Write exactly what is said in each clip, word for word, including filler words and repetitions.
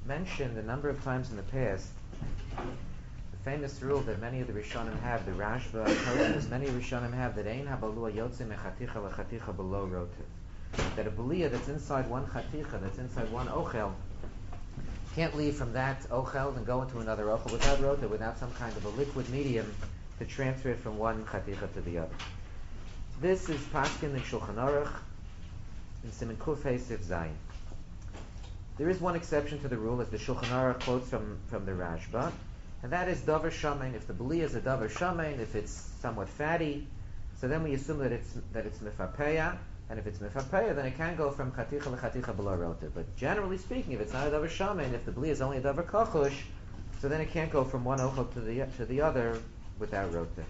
mentioned a number of times in the past the famous rule that many of the Rishonim have, the Rashba, Tosfos, many Rishonim have, that Ein habalua yotze mechaticha lechaticha below rotiv. That a baliyah that's inside one chaticha, that's inside one ochel, can't leave from that ochel and go into another ochel without rotiv, without some kind of a liquid medium to transfer it from one chaticha to the other. This is Paskin in Shulchan Aruch in Siman Kuf Hey Sif Zayin. There is one exception to the rule, as the Shulchan Aruch quotes from, from the Rashba, and that is davar shamein. If the baliyah is a davar shamein, if it's somewhat fatty, so then we assume that it's that it's mifapeya, and if it's mifapeya, then it can go from chaticha lechaticha below rotiv. But generally speaking, if it's not a davar shamein, if the baliyah is only a davar kachush, so then it can't go from one ochel to the to the other without rotiv.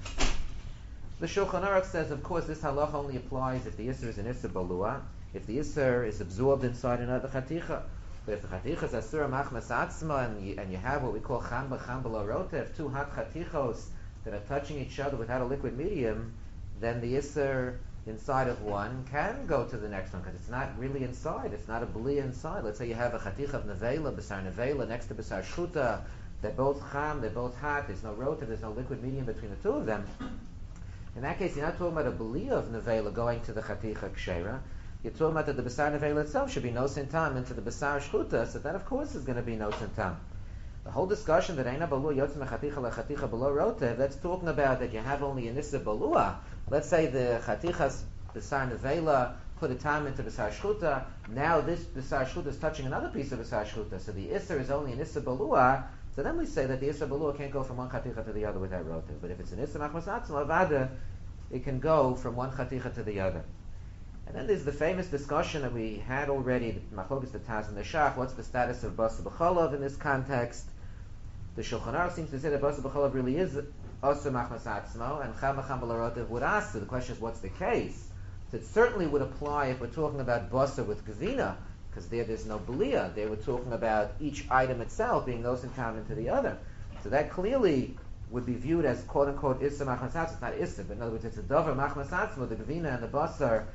The Shulchan Aruch says, of course, this halach only applies if the isser is an isser balua, if the isser is absorbed inside another chaticha. But if the chaticha is asura machmas atzma, and you, and you have what we call cham b'cham below rotev, two hot chatichos that are touching each other without a liquid medium, then the isser inside of one can go to the next one, because it's not really inside, it's not a baliyah inside. Let's say you have a chaticha of nevela, b'sar nevela, next to b'sar shchuta, they're both cham, they're both hot, there's no rotev, there's no liquid medium between the two of them. In that case, you're not talking about a baliyah of nevela going to the chaticha kshera. You're talking about that the Basar Nevela itself should be no sintam into the Basar Shchuta, so that of course is going to be no sintam. The whole discussion that Eina Balua Yotz Mechaticha Lechaticha Below Rotev, that's talking about that you have only an Issa Balua. Let's say the Chatichas Basar Nevela put a time into Basar Shchuta, now this Basar Shchuta is touching another piece of Basar Shchuta, so the Issa is only an Issa Balua, so then we say that the Issa Balua can't go from one Chaticha to the other without Rotev. But if it's an Issa Machmas Atzma Avada, it can go from one Chaticha to the other. And then there's the famous discussion that we had already, Machlokas the Taz and the Shach, what's the status of Basa B'cholov in this context? The Shulchan Aruch seems to say that Basa B'cholov really is Oser Machmas Atzmo, and Cham B'cham B'larotev would ask. The question is, what's the case? So it certainly would apply if we're talking about Basa with Gavina, because there there's no Belia. There we're talking about each item itself being no sintam into the other. So that clearly would be viewed as quote-unquote Issa Machmas Atzmo. It's not Issa, but in other words, it's a Dover Machmas Atzmo, the Gavina and the Basar.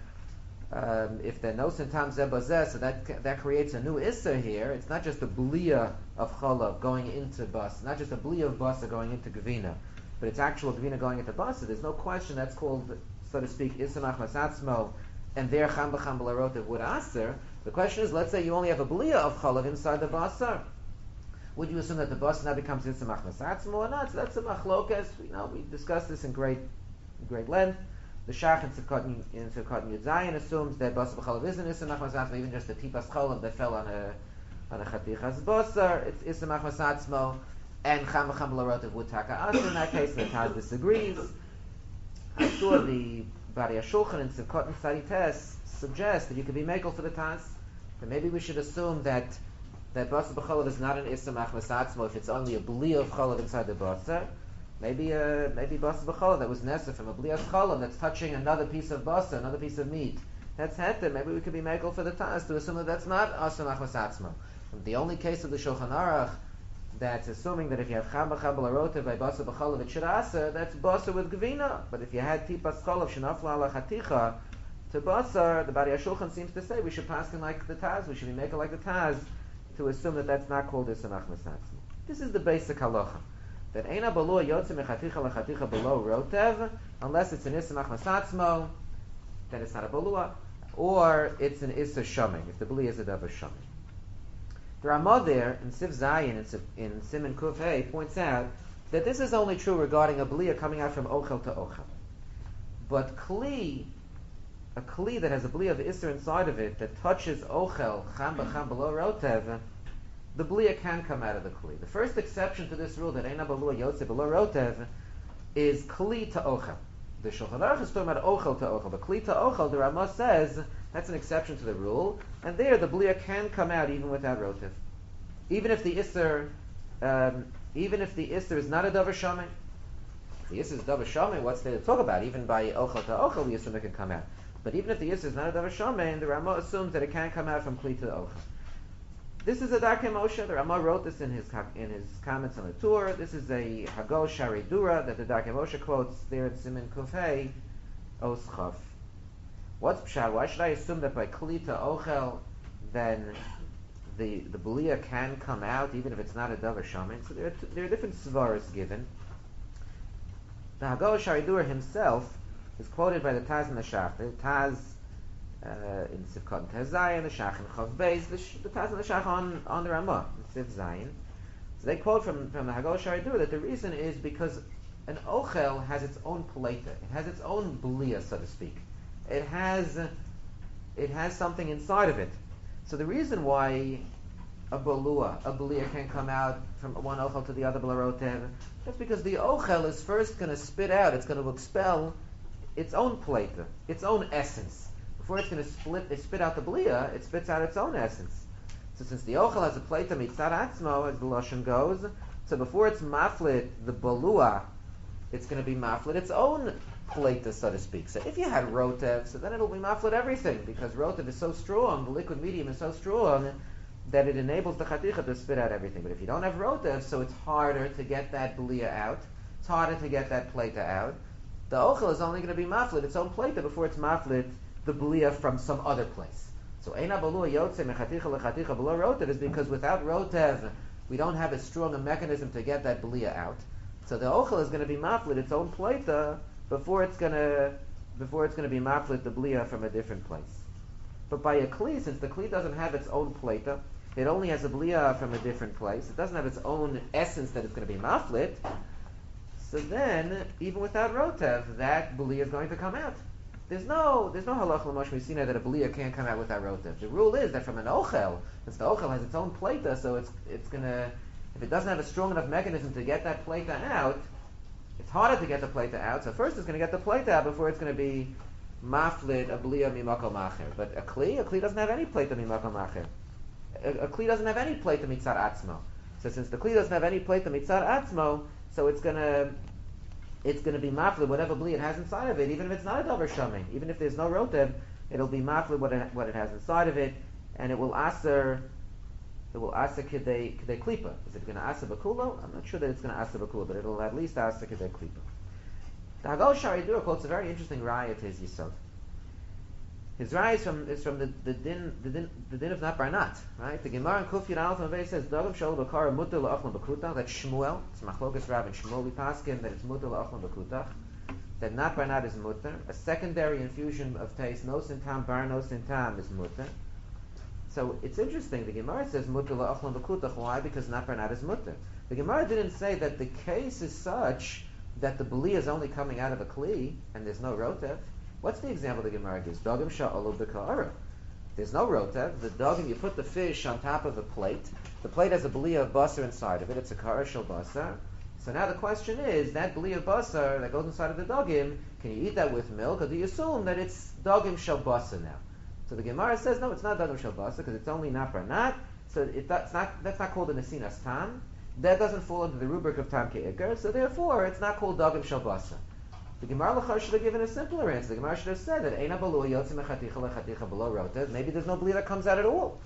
Um, if they're no sintam zebazeh, so that that creates a new issa here. It's not just a bliyah of chalav going into bas, not just a bliyah of basa going into gavina, but it's actual gavina going into basa. There's no question that's called, so to speak, issa machmas atzmo, and there cham b'cham b'larotev would aser. The question is, let's say you only have a bliyah of chalav inside the basar. Would you assume that the basa now becomes issa machmas atzmo or not? So that's a machlokas. We know we discussed this in great, great length. The Shach in Sukkot Yud Zayin assumes that Basar B'cholav isn't Issa Machmas Atzmo, even just the Tipas Cholav that fell on a on a Chatichas Basar, it's Issa Machmas Atzmo, and Cham B'cham B'larotev would taka Asr. In that case, the Taz disagrees. I saw the Bari HaShulchan in Sukkot and Tzadites suggest that you could be makel for the Taz, that maybe we should assume that that Basar B'cholav is not an Issa Machmas Atzmo if it's only a bliyah of Cholav inside the Basar. Maybe uh, maybe basa b'cholov that was nesa from a bliyas cholov that's touching another piece of basa, another piece of meat. That's heter. Maybe we could be mekel for the taz to assume that that's not asa machmas atzma. The only case of the Shulchan Aruch that's assuming that if you have cham b'cham b'larotev by basa b'cholov it should asa, that's basa with gevina. But if you had tipas cholov shenafla ala chaticha to basar, the Bari HaShulchan seems to say we should pass him like the taz. We should be mekel like the taz to assume that that's not called asa machmas atzma. This is the basic halacha. That Eina Balua Yotze Mechaticha Lechaticha below Rotev, unless it's an Issa Machmas Atzmo, then it's not a Balua, or it's an Issa Shoming, if the Balua is a Davar Shoming. The Ramah there, in Siv Zayin, in Siman Kuf Hey, points out that this is only true regarding a Balua coming out from Ochel to Ochel. But Kli, a Kli that has a Balua of Issa inside of it, that touches Ochel, Cham B'cham below Rotev, the bliyah can come out of the kli. The first exception to this rule that Eina Balua Yotze Below Rotev is kli to ochel. The Shulchan Aruch is talking about ochel to ochel, but kli to ochel, the Ramah says that's an exception to the rule, and there the bliyah can come out even without rotev, even if the isser, um, even if the isser is not a davar shamin. If the isser is davar shamin, what's there to talk about? Even by ochel to ochel, we assume it can come out. But even if the isser is not a davar shamin, the Ramah assumes that it can come out from kli to ochel. This is a Darkei Moshe. The Ramah wrote this in his in his comments on the tour. This is a Hagol Shari Dura that the Darkei Moshe quotes there in Siman Kuf Hey Os Chaf. What's pshat? Why should I assume that by Kli to Ochel, then the the belia can come out even if it's not a davar shaman. So there are, t- there are different svaras given. The Haggadah Sharidur himself is quoted by the Taz and the Shach. The Taz uh, in Sivkot and Tez Zayin, the Shach in Chav Beis, the, Sh- the Taz and the Shach on, on the Ramah in Siv Zayin. So they quote from, from the Haggadah Sharidur that the reason is because an ochel has its own paleta. It has its own belia, so to speak. It has it has something inside of it. So the reason why a balua, a belia can come out from one ochel to the other balarotev, that's because the ochel is first going to spit out, it's going to expel its own paleta, its own essence. Before it's going to split, it spit out the belia, it spits out its own essence. So since the ochel has a paleta mitzad atzmo, as the lashon goes, so before it's maflit the balua, it's going to be maflit its own paleta, so to speak. So if you had rotev, so then it'll be maflit everything, because rotev is so strong, the liquid medium is so strong, that it enables the chaticha to spit out everything. But if you don't have rotev, so it's harder to get that belia out, it's harder to get that plata out. The ochel is only going to be maflit its own plata before it's maflit the belia from some other place. So eina balua yotze mechaticha lechaticha below rotev is because without rotev, we don't have as strong a mechanism to get that belia out. So the ochel is going to be maflit its own plata before it's going to before it's going to be maflit the belia from a different place. But by a kli, since the kli doesn't have its own plata, it only has a belia from a different place. It doesn't have its own essence that it's going to be maflit. So then, even without rotev, that belia is going to come out. There's no, there's no halach l'mosh misina that a belia can't come out without rotev. The rule is that from an ochel, since the ochel has its own plata, so it's it's going to, if it doesn't have a strong enough mechanism to get that plata out, it's harder to get the plata out. So first, it's going to get the plata out before it's going to be maflit a belia mimakom acher. But a kli, a kli doesn't have any plata mimakom acher. A, a kli doesn't have any plata mitzad atzmo. So since the kli doesn't have any plata mitzad atzmo, so it's gonna it's gonna be mafli whatever bli it has inside of it, even if it's not a davar shamin, even if there's no rotev, it'll be mafli what it, what it has inside of it, and it will aser it will aser kidei kidei klipa. Is it gonna aser bakulo? I'm not sure that it's gonna aser bakulo, but it'll at least aser kidei klipa. The Haggadah Sharidur quotes a very interesting raya to his yisod. His raya is from is from the, the din the din the din of Nat Bar Nat, right? The Gemara in Kuf Yud Aleph Amavei says Dagav Shol Bakara Mutter LaOchlan Bakutach. That Shmuel, it's Machlokas Rav and Shmuel Paskin that it's Mutter LaOchlan Bakutach. That Nat Bar Nat is Mutter. A secondary infusion of taste, no sintam bar no sintam is Mutter. So it's interesting. The Gemara says Mutter LaOchlan Bakutach. Why? Because Nat Bar Nat is Mutter. The Gemara didn't say that the case is such that the beli is only coming out of a kli and there's no rotev. What's the example the Gemara gives? Dogim sha'olu b'ka'ara. There's no rotev. The dogim, you put the fish on top of a plate. The plate has a belia of basar inside of it. It's a ka'ara shel basar. So now the question is, that belia of basar that goes inside of the dogim, can you eat that with milk, or do you assume that it's dogim shel basar now? So the Gemara says, no, it's not dogim shel basar, because it's only nat bar nat. So it, that's not that's not called a nesinas tam. That doesn't fall under the rubric of tam ke'ikar. So therefore, it's not called dogim shel basar. The Gemara Lachar should have given a simpler answer. The Gemara should have said that Eina Balua Yotze Mechaticha Lechaticha Below Rotev. Maybe there's no bli that comes out at all.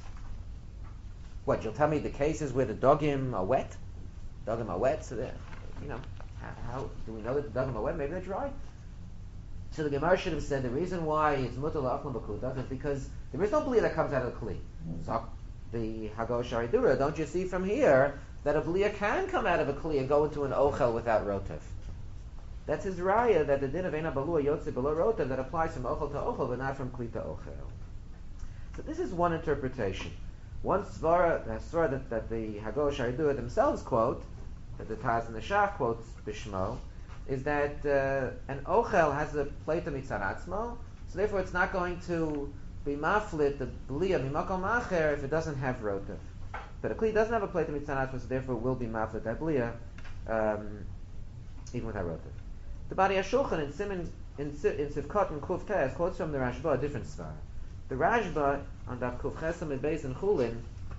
What, you'll tell me the cases where the dogim are wet? Dogim are wet, so that, you know, how, how do we know that the dogim are wet? Maybe they're dry. So the Gemara should have said the reason why it's Mutter La'achlan B'kutach is because there is no bli that comes out of the Kli. So the Haggadah Sharidura, don't you see from here that a bli can come out of a Kli and go into an Ochel without Rotev? That's his raya that the din of Eina Balua Yotze Below Rotev that applies from Ochel to Ochel but not from Kli to Ochel. So this is one interpretation. One svara, a svara that, that the Haggadah Sharidua themselves quote, that the Taz and the Shach quotes Bishmo, is that uh, an Ochel has a plate of mitzad atzmo, so therefore it's not going to be maflit the blia mimakom acher if it doesn't have Rotev. But a Kli doesn't have a plate of mitzad atzmo, so therefore it will be maflit that blia um, even without Rotev. The Bari HaShulchan in Simon in, in Sivkot and Kuf Tes quotes from the Rashba a different svara. The Rashba on Daf Kuf Chesam and Beis and Chulin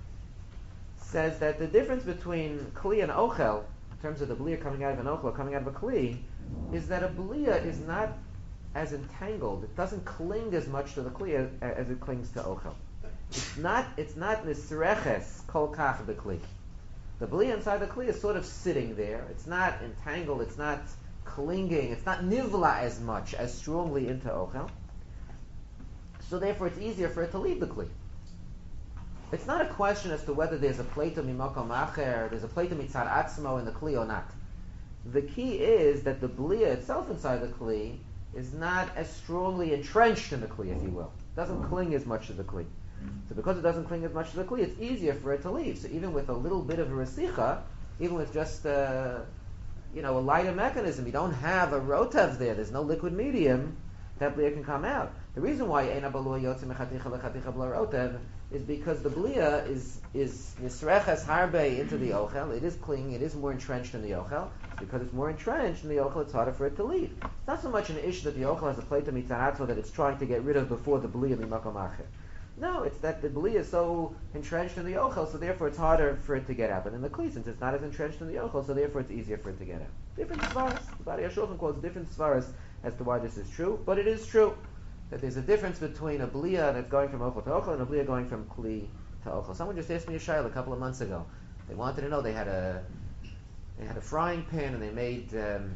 says that the difference between Kli and Ochel, in terms of the Belia coming out of an Ochel or coming out of a Kli, is that a Belia is not as entangled. It doesn't cling as much to the Kli as, as it clings to Ochel. It's not it's not nisreches kol kach the Kli. The Belia inside the Kli is sort of sitting there. It's not entangled. It's not clinging, it's not nivla as much, as strongly into Ochel. So therefore it's easier for it to leave the Kli. It's not a question as to whether there's a plate of mimakom acher, there's a plate of mitzad atzmo in the kli or not. The key is that the blia itself inside the kli is not as strongly entrenched in the kli, if you will. It doesn't cling as much to the kli. So because it doesn't cling as much to the kli, it's easier for it to leave. So even with a little bit of a resicha, even with just uh, you know a lighter mechanism, you don't have a rotev there. There's no liquid medium. That blia can come out. The reason why eina balua yotze mechaticha lechaticha bla rotev is because the blia is is nisreches harbe into the ochel. It is clinging. It is more entrenched in the ochel. Because it's more entrenched in the ochel, it's harder for it to leave. It's not so much an issue that the ochel has a plate of mitzaratzah that it's trying to get rid of before the blia mimakom acher. No, it's that the blia is so entrenched in the ochel, so therefore it's harder for it to get out. But in the kli, since it's not as entrenched in the ochel, so therefore it's easier for it to get out. Different svaras. The Bari HaShulchan quotes different svaras as to why this is true, but it is true that there's a difference between a blia that's going from ochel to ochel and a blia going from kli to ochel. Someone just asked me a shayla a couple of months ago. They wanted to know, they had a they had a frying pan and they made um,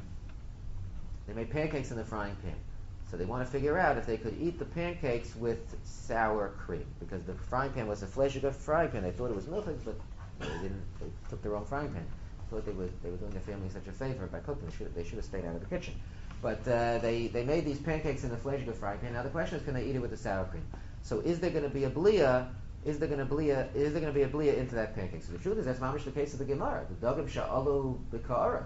they made pancakes in the frying pan. So they want to figure out if they could eat the pancakes with sour cream, because the frying pan was a fleshig frying pan. They thought it was milchig, but they didn't. They took the wrong frying pan. Thought they were they were doing their family such a favor by cooking. They should they should have stayed out of the kitchen. But uh, they, they made these pancakes in the fleshig frying pan. Now the question is, can they eat it with the sour cream? So is there going to be a blia? Is there going to blia? Is there going to be a blia into that pancake? So the truth is, that's mamish the case of the Gemara. The dogim sha'alu b'ka'ara.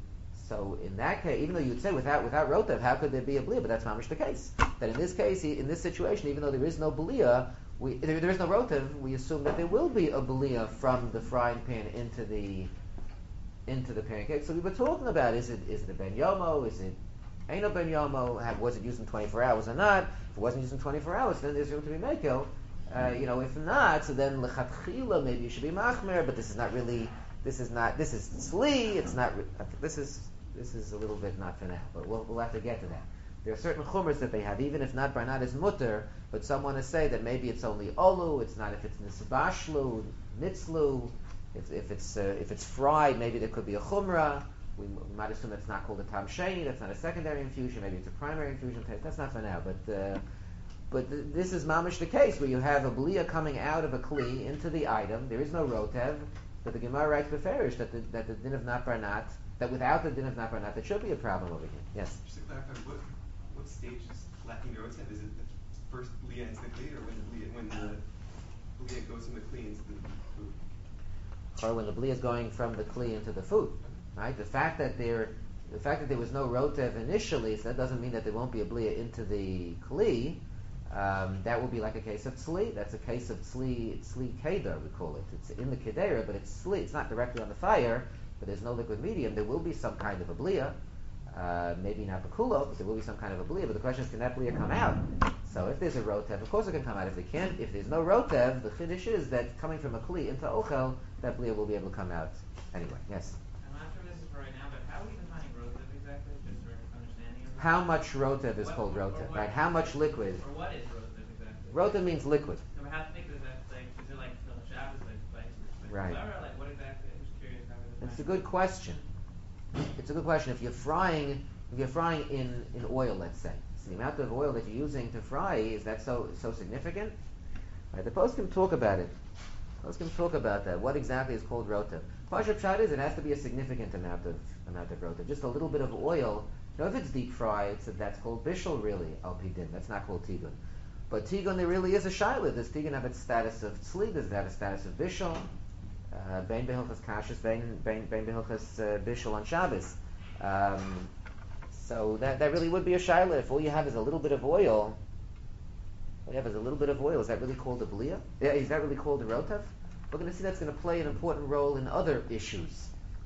So in that case, even though you'd say without without rotev, how could there be a blia? But that's mamish the case. That in this case, in this situation, even though there is no blia, we, there, there is no rotev, we assume that there will be a blia from the frying pan into the into the pancake. So we were talking about, is it is it a ben yomo? Is it ain't a ben yomo? Have, was it used in twenty-four hours or not? If it wasn't used in twenty-four hours, then there's room to be mekel. Uh, you know, if not, so then lechatchila maybe you should be machmer. But this is not really. This is not. This is tzli. It's not. This is. This is a little bit not for now, but we'll, we'll have to get to that. There are certain chumras that they have, even if not barnat is mutter, but some want to say that maybe it's only olu, it's not if it's nisbashlu, nitzlu, if, if it's uh, if it's fried, maybe there could be a chumra. We, we might assume that's not called a tam sheni, that's not a secondary infusion, maybe it's a primary infusion. That's not for now, but uh, but th- this is mamish the case where you have a blia coming out of a kli into the item. There is no rotev, but the Gemara writes beferish that the that the din of not barnat, that without the din of not barnat, there should be a problem over here. Yes. Just to clarify, what what stage is lacking the rotev? Is it the first blia into the kli, or when the blia when the blia goes from the kli into the food? Or when the blia is going from the kli into the food, right? The fact that there, the fact that there was no rotev initially, so that doesn't mean that there won't be a blia into the kli. Um, that will be like a case of tzli. That's a case of tzli, tzli keder, we call it. It's in the kedera, but it's tzli. It's not directly on the fire, but there's no liquid medium. There will be some kind of a blia. Uh, maybe not bakulo, but there will be some kind of a blia. But the question is, can that blia come out? So if there's a rotev, of course it can come out. If they can't, if there's no rotev, the chiddush is that coming from a kli into ochel, that blia will be able to come out anyway. Yes. I'm not sure this is for right now, but how are we defining rotev exactly? Just for understanding of it? How much rotev is What- called or rotev, what- right? How much liquid? Or what is rotev exactly? Rotev means liquid. So how thick is that? Like, is it like the Shabbos, like, like, like Right. Clara? Like, what exactly? I'm just curious how we define It's a it. good question. It's a good question. If you're frying, if you're frying in, in oil, let's say, so the amount of oil that you're using to fry, is that so so significant? Right, the poskim talk about it. Poskim talk about that. What exactly is called rotev? Pashup pshat is it has to be a significant amount of amount of rotev. Just a little bit of oil. You know, if it's deep fried, it's, that's called bishul really al pidin. That's not called tigun. But tigun, there really is a shaila. Does tigun have its status of tzli? Does it have a status of bishul? Bein behilchas kashus, bein bein bein behilchas bishul on Shabbos. Um, so that that really would be a shaila. If all you have is a little bit of oil, all you have is a little bit of oil. Is that really called a blia? Yeah, is that really called a rotev? We're going to see that's going to play an important role in other issues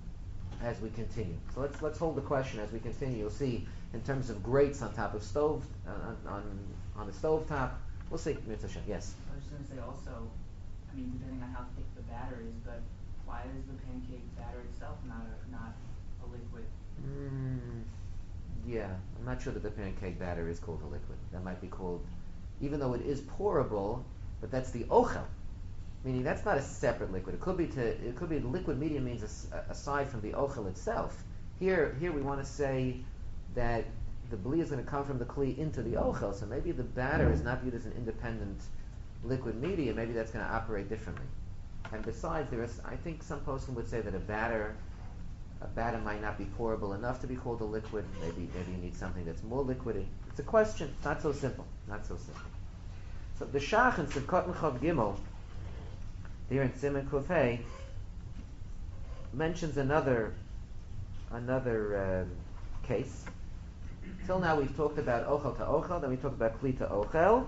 as we continue. So let's let's hold the question as we continue. You'll see in terms of grates on top of stove uh, on, on on the stove top. We'll see. Mitzvah Shem. Yes. I was just going to say also, I mean, depending on how thick the batter is, but why is the pancake batter itself not a, not a liquid? Mm, yeah, I'm not sure that the pancake batter is called a liquid. That might be called, even though it is pourable, but that's the ochel, meaning that's not a separate liquid. It could be to it could be liquid medium means as, aside from the ochel itself. Here, here we want to say that the bli is going to come from the kli into the ochel, so maybe the batter is not viewed as an independent liquid media, maybe that's going to operate differently. And besides, there is, I think some person would say that a batter, a batter might not be pourable enough to be called a liquid. Maybe, maybe you need something that's more liquidy. It's a question. It's not so simple. Not so simple. So the Shach in Sivkot and Chav Gimel, here in Siman Kuf Hey, mentions another, another uh, case. Till now we've talked about Ochel to Ochel, then we talked about Kli to Ochel.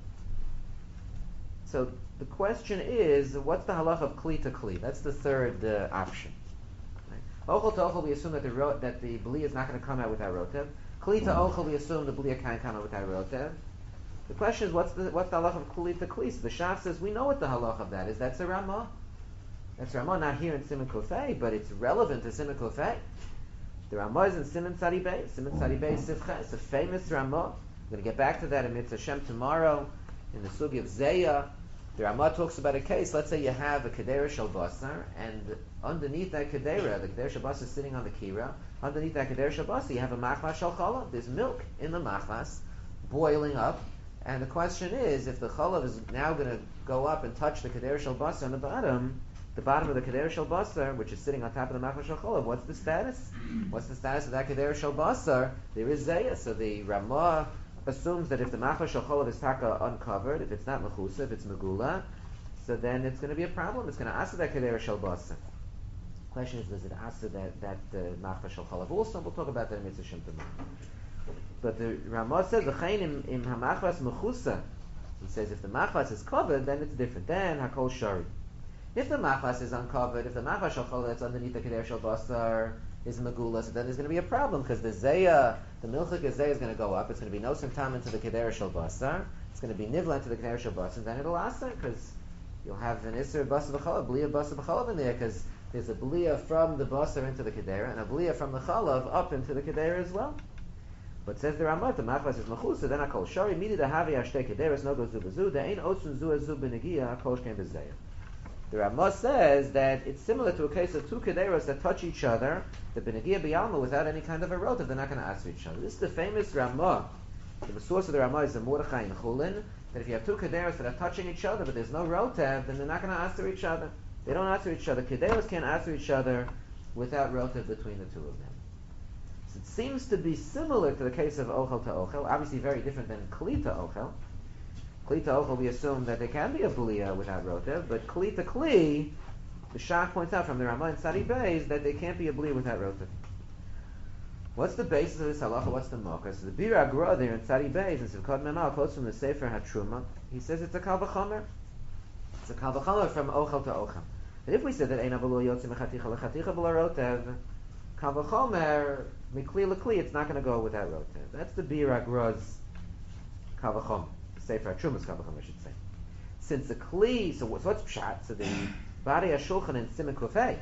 So the question is, what's the halach of Kli to Kli? That's the third uh, option. Right? Ochel to Ochel, we assume that the ro- that the Bli is not going to come out without Rotev. Kli to Ochel, we assume the Bli can't come out without Rotev. The question is, what's the what's the halach of Kli to Kli? So the Shach says, we know what the halach of that is. That's a Ramah. That's Ramah, not here in Siman Kuf Hey, but it's relevant to Siman Kuf Hey. The Ramah is in Siman Tzadi Beis. Siman Tzadi Beis Sivcha. It's a famous Ramah. We're going to get back to that in Mitzvah Hashem tomorrow in the sugi of Zeya. The Ramah talks about a case. Let's say you have a Kedera Shel Basar, and underneath that Kedera, the Kedera Shel Basar is sitting on the Kira. Underneath that Kedera Shel Basar, you have a Machlas Shel Chalav. There's milk in the Machlas, boiling up. And the question is, if the Chalav is now going to go up and touch the Kedera Shel Basar on the bottom, the bottom of the Kedera Shel Basar, which is sitting on top of the Machlas Shel Chalav, what's the status? What's the status of that Kedera Shel Basar? There is Zeya. So the Ramah assumes that if the Machlas Shel Chalav is taka uncovered, if it's not Mechusa, if it's Megula, so then it's going to be a problem. It's going to answer that Kedera Shel Basar. Question is, does it answer that, that uh, Machlas Shel Chalav also? We'll talk about that in Mitzvah Shem tomorrow. But the Ramah says, V'chein im, im ha-Machlas Mechusa. He says, if the Machlas is covered, then it's different. Then Hakol Shari. If the Machlas is uncovered, if the Machlas Shel Chalav that's underneath the Kedera Shel Basar is Megula, so then there's going to be a problem, because the Zeya, the Milchik Zeya is going to go up. It's going to be no Simtam into the Kedera Shel Basar. It's going to be Nivla into the Kedera Shel Basar, and then it'll answer, because you'll have an Isser Basar B'chalav, B'liya Basar B'chalav in there, because there's a B'liya from the Basar into the Kedera, and a B'liya from the Chalav up into the Kedera as well. But says the Ramah, the Machlas is Mechusa, then I call Shari, Midi the Havi Ashtei Kederas, no go Zubazu, the Ein Otsun Zu Azu B'Negia, Kol Shkem B'Zeya. The Ramah says that it's similar to a case of two Kederas that touch each other, the B'Negia B'Yalma, without any kind of a rotav, they're not going to answer each other. This is the famous Ramah. The source of the Ramah is the Mordechai in Chulin, that if you have two Kederas that are touching each other, but there's no rotav, then they're not going to answer each other. They don't answer each other. Kederas can't answer each other without rotav between the two of them. So it seems to be similar to the case of Ochel to Ochel, obviously very different than Kli to Ochel. Kli to Ochel, we assume that there can be a B'liya without rotav, but Kli to Kli, the Shach points out from the Ramah in Tzadi Beis that there can't be a B'liya without rotav. What's the basis of this halacha? What's the mocha? So the Bir Agra there in Tzadi Beis, in Sivkot Memal, quotes from the Sefer HaTruma, he says it's a Kal V'chomer. It's a Kal V'chomer from Ochel to Ochel. And if we said that Ein Abalu Yotzi Mechaticha Lechaticha B'la Rotev, Kal V'chomer, Mikli L'Kli, it's not going to go without rotev. That's the Bir Agra's Kal V'chomer. The Sefer HaTruma's Kal V'chomer, I should say. Since the Kli, so what's, what's Pshat? So the Bari HaShulchan in Siman Kuf Hey,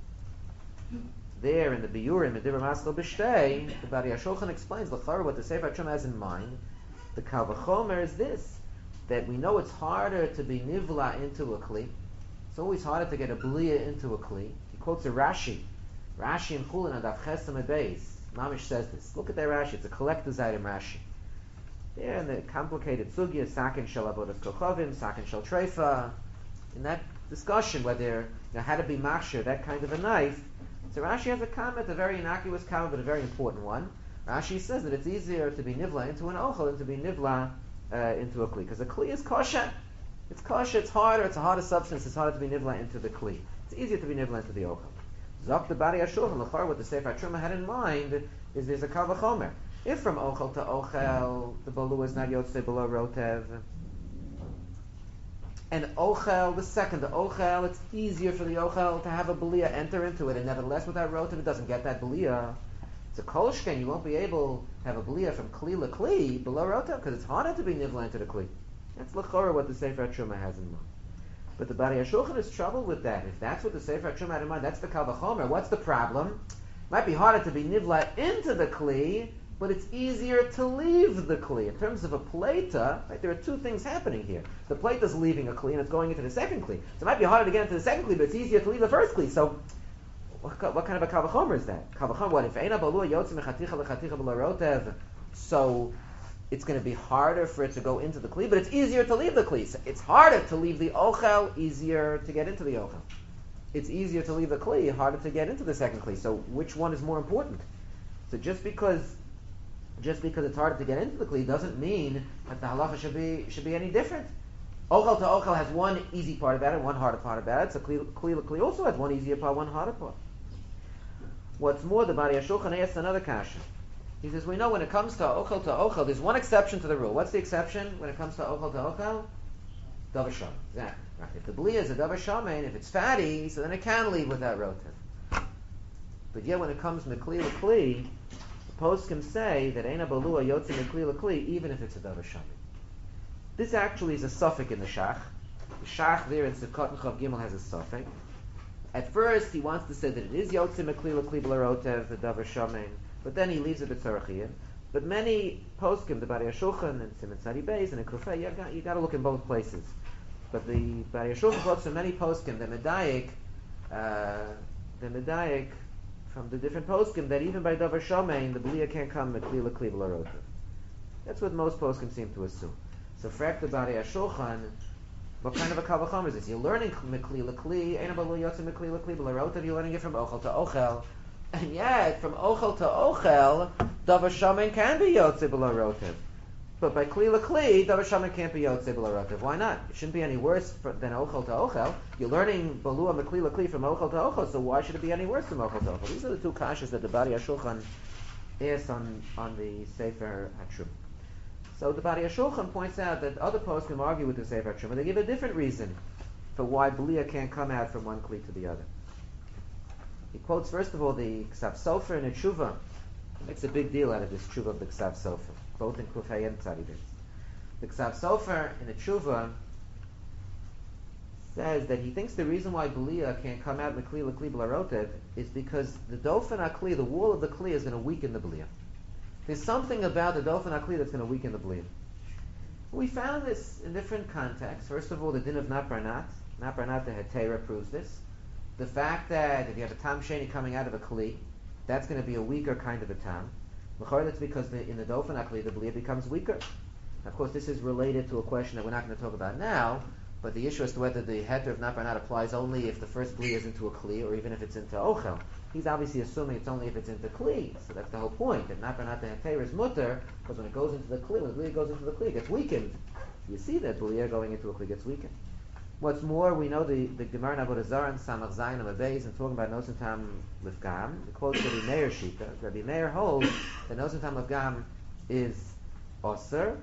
there in the Biyurim, in Dibur Maskal B'Shtei, the Bari HaShulchan explains l'chara what the Sefer HaTruma has in mind. The Kal V'chomer is this, that we know it's harder to be nivla into a Kli. It's always harder to get a B'liya into a Kli. He quotes a Rashi. Rashi in Chulin and Daf Ches Amud Beis. Mamish says this. Look at that Rashi. It's a collector's item Rashi. There in the complicated sugya, Sakin Shel Avodas Kochavim, Sakin Shel Treifa. In that discussion whether, you know, how to be machshir, that kind of a knife. So Rashi has a comment, a very innocuous comment, but a very important one. Rashi says that it's easier to be nivla into an ochel than to be nivla uh, into a kli, because a kli is kosher. It's kosher. It's harder. It's a harder substance. It's harder to be nivla into the kli. It's easier to be nivla into the ochel. Zok the Bari HaShulchan, l'char, what the Sefer HaTruma had in mind is there's a Kal V'chomer. If from ochel to ochel the balu is not yotzei below rotev, and ochel, the second, the ochel, it's easier for the ochel to have a b'liya enter into it, and nevertheless without rotev it doesn't get that b'liya. It's a kolshken, you won't be able to have a b'liya from kli l'kli below rotev, because it's harder to be nivla into the kli. That's l'chor what the Sefer HaTruma has in mind. But the Bari HaShulchan is troubled with that. If that's what the Sefer HaTruma had in mind, that's the Kal V'chomer. What's the problem? It might be harder to be nivla into the kli, but it's easier to leave the kli. In terms of a plata, right, there are two things happening here. The plata is leaving a kli and it's going into the second kli. So it might be harder to get into the second kli, but it's easier to leave the first kli. So what, what kind of a Kal V'chomer is that? Kal V'chomer, what? If Eina Balua Yotzi Mechaticha Lechaticha B'la Rotev, so it's going to be harder for it to go into the kli, but it's easier to leave the kli. So it's harder to leave the ochel, easier to get into the ochel. It's easier to leave the kli, harder to get into the second kli. So which one is more important? So just because just because it's harder to get into the kli doesn't mean that the halacha should be should be any different. Ochel to ochel has one easy part about it, one harder part about it. So kli kli to kli also has one easier part, one harder part. What's more, the Bari HaShulchan asks another kasha. He says, we know when it comes to ochel to ochel, there's one exception to the rule. What's the exception when it comes to ochel to ochel? Davar shaman. Exactly. Right. If the blia is a davar shaman, if it's fatty, so then it can leave without rotiv. But yet when it comes mikli l'kli, the poskim say that eina balua yotzi mikli l'kli, even if it's a davar shaman. This actually is a suffix in the shach. The shach there in Sukkot and Chav Gimel has a suffix. At first, he wants to say that it is yotzi mikli l'kli b'larotev, the davar shaman. But then he leaves it b'tzarachiyah. But many poskim, the Bari HaShulchan and Simon Tzadi Beis and in Kufay, you got you got to look in both places. But the Bari HaShulchan quotes from many poskim, the medayik, uh, the medayik from the different poskim that even by davar shomein the blia can't come mikli l'kli b'larotav. That's what most poskim seem to assume. So for the Bari HaShulchan, what kind of a kavachomer is this? You're learning mikli l'kli, ain't about yotzi mikli l'kli b'larotav. You're learning it from ochel to ochel. And yet, from ochel to ochel, davar shaman can be yotze b'la rotev. But by kli l'kli, davar shaman can't be yotze b'la rotev. Why not? It shouldn't be any worse for, than ochel to ochel. You're learning balua mikli l'kli from ochel to ochel, so why should it be any worse from ochel to ochel? These are the two kashas that the Bari HaShulchan asks on, on the Sefer HaTruma. So the Bari HaShulchan points out that other posts can argue with the Sefer HaTruma. They give a different reason for why blia can't come out from one kli to the other. He quotes first of all the Ksav Sofer and the Tshuva. He makes a big deal out of this Tshuva of the Ksav Sofer, both in Kufay and Tzadi Beis. The Ksav Sofer in the Tshuva says that he thinks the reason why Blia can't come out Mikli L'Kli B'Larotev is because the Dofen HaKli, the wall of the Kli, is going to weaken the Blia. There's something about the Dofen HaKli that's going to weaken the Blia. We found this in different contexts. First of all, the din of Nat Barnat. Nat Barnat, the Hetera, proves this. The fact that if you have a tam sheni coming out of a kli, that's going to be a weaker kind of a tam. L'chor, that's because the, in the dofen hakli, the blia becomes weaker. Of course, this is related to a question that we're not going to talk about now, but the issue as to whether the heter of naparnat applies only if the first blia is into a kli, or even if it's into ochel. He's obviously assuming it's only if it's into kli, so that's the whole point. That naparnat the heter is mutter, because when it goes into the kli, when the blia goes into the kli, it gets weakened. You see that blia going into a kli gets weakened. What's more, we know the, the Gemara in Avodah Zarah and Samach Zayin and Abayz and talking about Nosen Tam Lifgam. The quote Rabbi Meir Shita. Rabbi Meir holds that Nosen Tam Lifgam is Osir.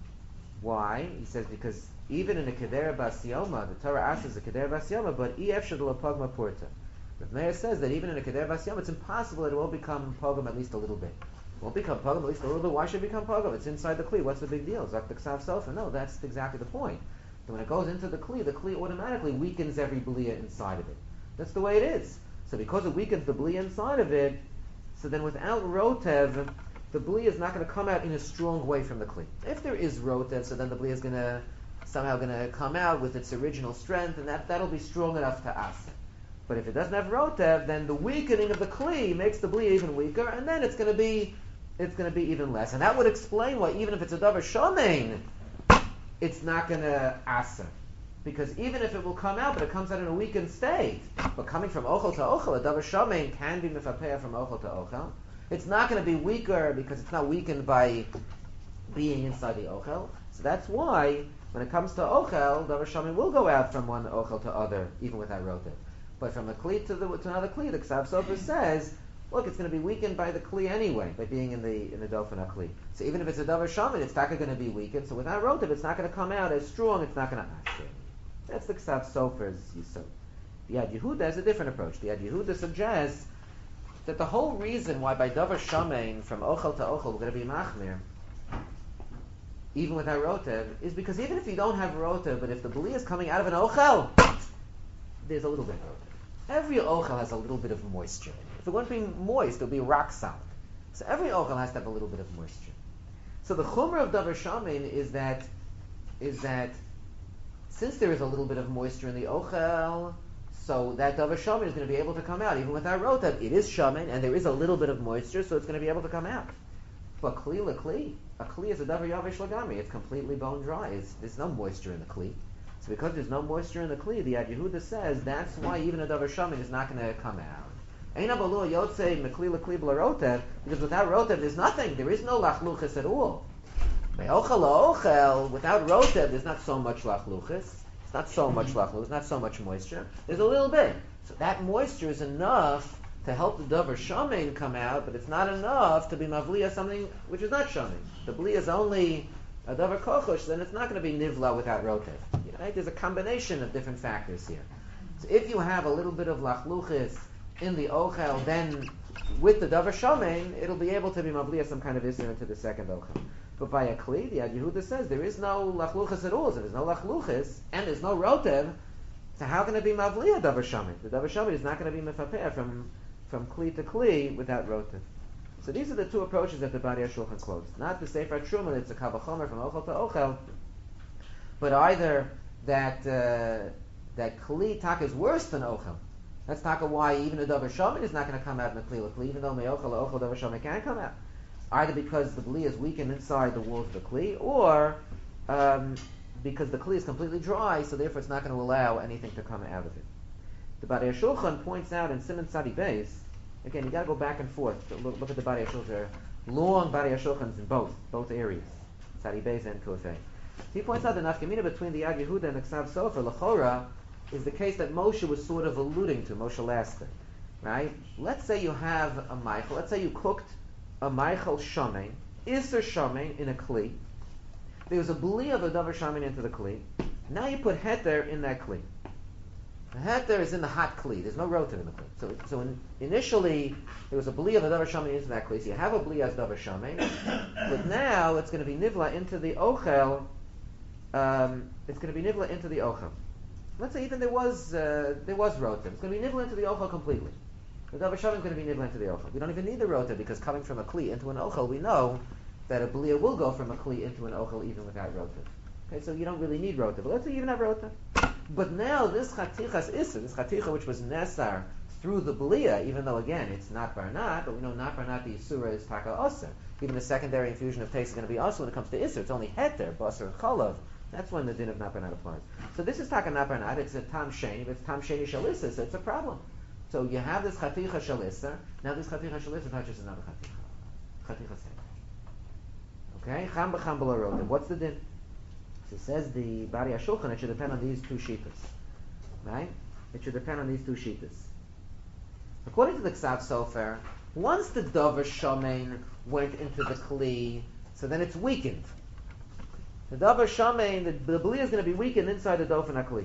Why? He says because even in a Kedera Bas Yoma, the Torah asks a Kedera Bas Yoma, but Ef Shadal Pogma Purta. Rabbi Meir says that even in a Kedera Bas Yoma, it's impossible that it won't become Pogam at least a little bit. It won't become Pogam at least a little bit. Why should it become Pogam? It's inside the Kli. What's the big deal? Zak the Ksav Sofer. No, that's exactly the point. So when it goes into the kli, the kli automatically weakens every blia inside of it. That's the way it is. So because it weakens the blia inside of it, so then without rotev, the blia is not going to come out in a strong way from the kli. If there is rotev, so then the blia is going to somehow going to come out with its original strength, and that that'll be strong enough to us. But if it doesn't have rotev, then the weakening of the kli makes the blia even weaker, and then it's going to be it's going to be even less. And that would explain why even if it's a davar shomein, it's not going to asa. Because even if it will come out, but it comes out in a weakened state, but coming from ochel to ochel, a davar shomein can be mifapeah from ochel to ochel. It's not going to be weaker because it's not weakened by being inside the ochel. So that's why, when it comes to ochel, davar shomein will go out from one ochel to other, even without rotev. But from a kli to, the, to another kli, the Ksav Sofer says, look, it's going to be weakened by the kli anyway, by being in the in the dofen hakli. So even if it's a davar shaman, it's not going to be weakened. So without rotev, it's not going to come out as strong. It's not going to ask. That's the Ksav Sofer's yisod. The Yad Yehuda has a different approach. The Yad Yehuda suggests that the whole reason why by davar shaman from ochel to ochel we're going to be machmir, even without rotev, is because even if you don't have rotev, but if the bli is coming out of an ochel, there's a little bit of rotev. Every ochel has a little bit of moisture. If it wouldn't be moist, it would be rock solid. So every ochel has to have a little bit of moisture. So the chumrah of davar shamin is that is that since there is a little bit of moisture in the ochel, so that davar shamin is going to be able to come out even without rotev. It is shamin, and there is a little bit of moisture, so it's going to be able to come out. But kli l'kli, a kli is a davar yavish lagami. It's completely bone dry. It's, there's no moisture in the kli. So because there's no moisture in the kli, the Ad Yehuda says that's why even a davar shamin is not going to come out. Ein abalua yotzei mekli lekli b'la rotev, because without rotev there's nothing. There is no lachluchis at all. Me'ochel la'ochel, without rotev there's not so much lachluchis. It's not so much lachluchis, not so much moisture. There's a little bit. So that moisture is enough to help the davar shamin come out, but it's not enough to be mavliya something which is not shamin. The bli is only a davar kochush, then it's not going to be nivla without rotev. You know, right? There's a combination of different factors here. So if you have a little bit of lachluchis in the ochel, then with the davar shamin, it'll be able to be mavliya some kind of isser into the second ochel. But by a kli, the Ad Yehuda says there is no lachluchis at all. So there's no lachluchis and there's no rotev. So how can it be mavliya davar shamin? The davar shamin is not going to be mefaper from from kli to kli without rotev. So these are the two approaches that the Bari HaShulchan quotes. Not the Sefer Truma, it's a kavachomer from ochel to ochel, but either that uh, that kli tak is worse than ochel. That's taka why even a davar shamin is not going to come out in the kli l'kli, even though me'ochel ochel davar shamin can come out. Either because the bli is weakened inside the walls of the kli, or um, because the kli is completely dry, so therefore it's not going to allow anything to come out of it. The Bari HaShulchan points out in Siman Tzadi Beis, again, you got to go back and forth. Look, look at the Bari HaShulchan. There are long Bari HaShulchans in both both areas, Tzadi Beis and Kufay. He points out the nafkamina between the Ad Yehuda and the Ksav Sofer, L'chora, is the case that Moshe was sort of alluding to, Moshe Laster. Right? Let's say you have a Michael, let's say you cooked a Michael Shamein, Isser Shamein in a Kli. There was a bli of a davar shamin into the Kli. Now you put heter in that Kli. The heter is in the hot Kli. There's no rotev in the Kli. So, so in, initially, there was a bli of a davar shamin into that Kli. So you have a bli as davar shamin. But now it's going to be nivla into the ochel. Um, it's going to be nivla into the ochel. Let's say even there was uh, there was rotev. It's going to be nivla into the ochel completely. The davar shamin is going to be nivla into the ochel. We don't even need the rotev because coming from a Kli into an ochel, we know that a blia will go from a Kli into an ochel even without rotev. Okay, so you don't really need rotev. But let's say you even have rotev. But now this chatichas issa, this chaticha which was nesar through the blia, even though again it's not barnat, but we know not barnat the isura is taka osir. Even the secondary infusion of taste is going to be osir when it comes to issa. It's only heter, basar, and cholav. That's when the din of not barnat applies. So this is taka not barnat. It's a tam sheni, but it's tam sheni shalissa, so it's a problem. So you have this chaticha shalissa. Now this chaticha shalissa touches another chaticha. Chaticha sefer. Okay, cham b'cham b'lo rotev. What's the din? So it says the Bari HaShulchan, it should depend on these two shittas. Right? It should depend on these two shittas. According to the Ksav Sofer, once the davar shamein went into the Kli, so then it's weakened. The davar shamein, the, the bli is going to be weakened inside the dofen HaKli.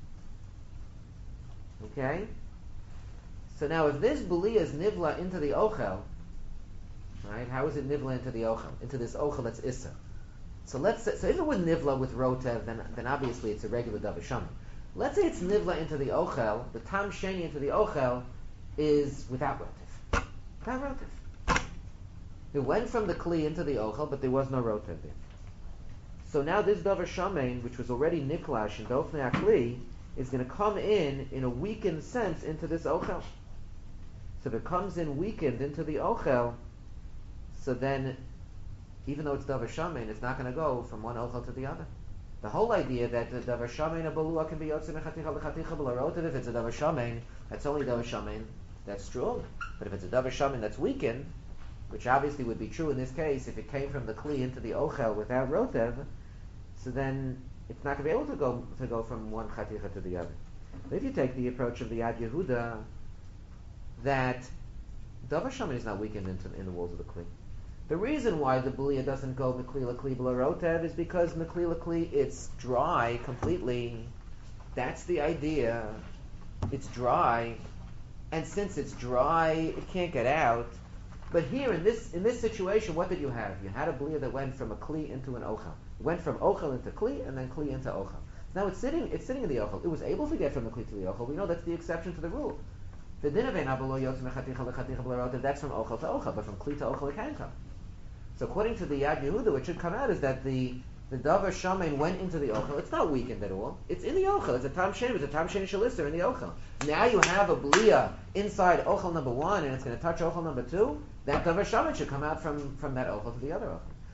Okay? So now if this bli is nivla into the ochel, right, how is it nivla into the ochel? Into this ochel that's issa. So let's say, so if it was nivla with rotev, then then obviously it's a regular davar shamin. Let's say it's nivla into the ochel, the tam sheni into the ochel is without rotev. Without rotev. It went from the kli into the ochel, but there was no rotev there. So now this davar shamin, which was already niklash in dofnei akli, is going to come in in a weakened sense into this ochel. So if it comes in weakened into the ochel, so then even though it's davar shamin, it's not going to go from one ochel to the other. The whole idea that the davar shamin a balua can be yotzei mechaticha lechaticha b'la rotev, if it's a davar shamin, that's only davar shamin that's strong. But if it's a davar shamin that's weakened, which obviously would be true in this case, if it came from the kli into the ochel without rotev, so then it's not going to be able to go to go from one chaticha to the other. But if you take the approach of the Ad Yehuda, that davar shamin is not weakened into in the walls of the kli. The reason why the blia doesn't go mekli l'kli b'la rotev is because mekli l'kli it's dry completely. That's the idea. It's dry, and since it's dry, it can't get out. But here in this in this situation, what did you have? You had a blia that went from a kli into an ochel. It went from ochel into kli, and then kli into ochel. Now it's sitting it's sitting in the ochel. It was able to get from the kli to the ochel. We know that's the exception to the rule. The din of ein abalo yotzei mechaticha lechaticha b'la rotev, that's from ochel to ochel, but from kli to ochel it can come. So according to the Yad Yehuda, what should come out is that the the davar shamin went into the ochel. It's not weakened at all. It's in the ochel. It's a tam sheni. It's a tam sheni shalisser in the ochel. Now you have a blia inside ochel number one, and it's going to touch ochel number two. That davar shamin should come out from, from that ochel to the other ochel.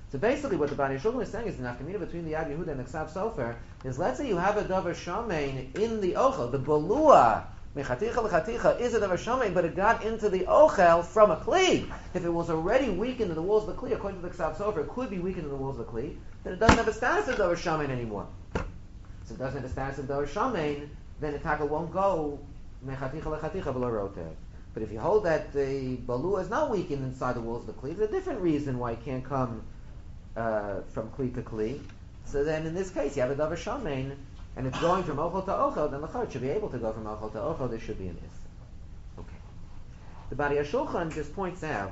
So basically, what the Bani Shulchan is saying is the nafkamina between the Yad Yehuda and the Ksav Sofer is, let's say you have a davar shamein in the ochel, the balua mechaticha lechaticha is a davar shamein, but it got into the ochel from a kli. If it was already weakened in the walls of the kli, according to the Ksav Sofer, it could be weakened in the walls of the kli, then it doesn't have a status of davar shamein anymore. So it doesn't have a status of davar shamein, then the tackle won't go mechaticha lechaticha below rotev. But if you hold that the balua is not weakened inside the walls of the kli, there's a different reason why it can't come Uh, from kli to kli. So then in this case you have a davar shamein and it's going from ochel to ochel, then the chayt should be able to go from ochel to ochel. There should be an is. Okay. The Bari HaShulchan just points out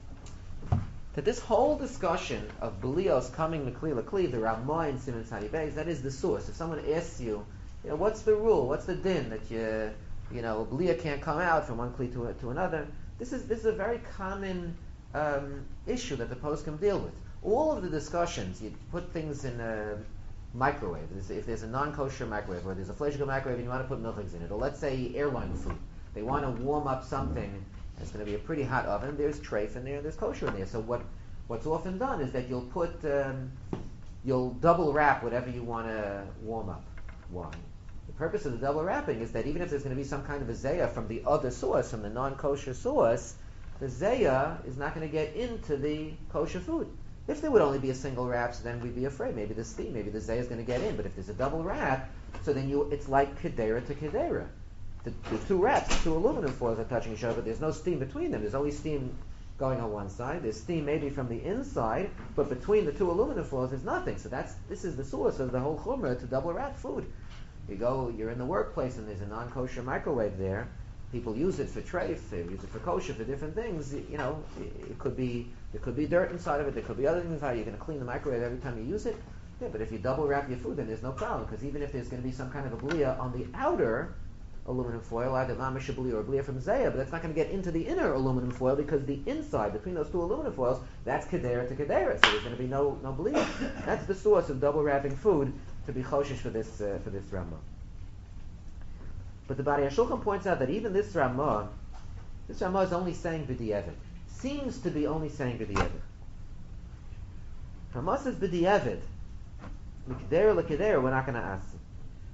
that this whole discussion of belios coming kli to kli, the Ramah in Siman Tzadi Beis, that is the source. If someone asks you, you know, what's the rule, what's the din that you, you know, belia can't come out from one kli to, to another, this is this is a very common um, issue that the poskim deal with. All of the discussions, you put things in a microwave. If there's a non-kosher microwave, or there's a fleishka microwave and you want to put milchiks in it, or let's say airline food, they want to warm up something, it's going to be a pretty hot oven, there's treif in there, there's kosher in there. So what what's often done is that you'll put, um, you'll double wrap whatever you want to warm up. Why? The purpose of the double wrapping is that even if there's going to be some kind of a zayah from the other source, from the non-kosher source, the zayah is not going to get into the kosher food. If there would only be a single wrap, so then we'd be afraid. Maybe the steam, maybe the zayah is going to get in. But if there's a double wrap, so then you, it's like kedera to kedera. The, the two wraps, the two aluminum foils are touching each other, but there's no steam between them. There's only steam going on one side. There's steam maybe from the inside, but between the two aluminum foils, there's nothing. So that's this is the source of the whole chumrah to double wrap food. You go, you're in the workplace, and there's a non-kosher microwave there. People use it for treif, they use it for kosher, for different things. You know, it could be there could be dirt inside of it. There could be other things inside. You're going to clean the microwave every time you use it. Yeah, but if you double wrap your food, then there's no problem, because even if there's going to be some kind of a blia on the outer aluminum foil, either mamish blia or blia from zayah, but that's not going to get into the inner aluminum foil, because the inside between those two aluminum foils, that's kedera to kedera. So there's going to be no no blia. That's the source of double wrapping food to be choshish for this uh, for this Ramah. But the Bari HaShulchan points out that even this Ramah, this Ramah is only saying b'di'evet. Seems to be only saying b'di'evet. Ramah says b'di'evet. L'kedera l'kedera, we're not going to ask him.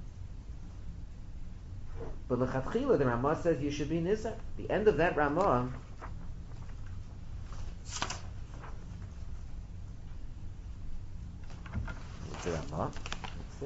But l'chatchila, the Ramah says you should be nizar. The end of that Ramah, what's the Ramah? Let's see.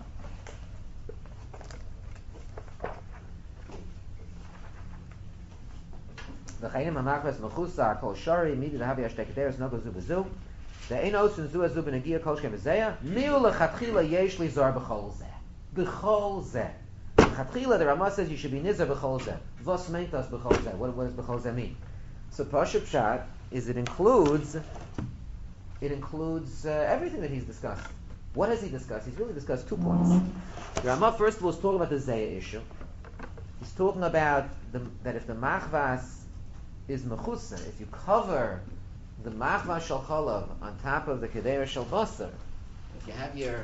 V'chayim hamachmas mechusa kol shari midi lahavi hashtekederes nogo zu b'zu ve'ein osun zu azu b'negia kol shem v'zeya miu lechatchila yesh li zar b'chol zeh b'chol zeh. Lechatchila, the Ramah says you should be nizar b'chol zeh. Vos meintas b'chol zeh. What, what does b'chol zeh mean? So Pashup Pshat is it includes it includes uh, everything that he's discussed. What has he discussed? He's really discussed two points. The Ramah first of all is talking about the zeya issue. He's talking about the, that if the machvas is mechusa, if you cover the machvah shel chalav on top of the kedera shel basar, if you have your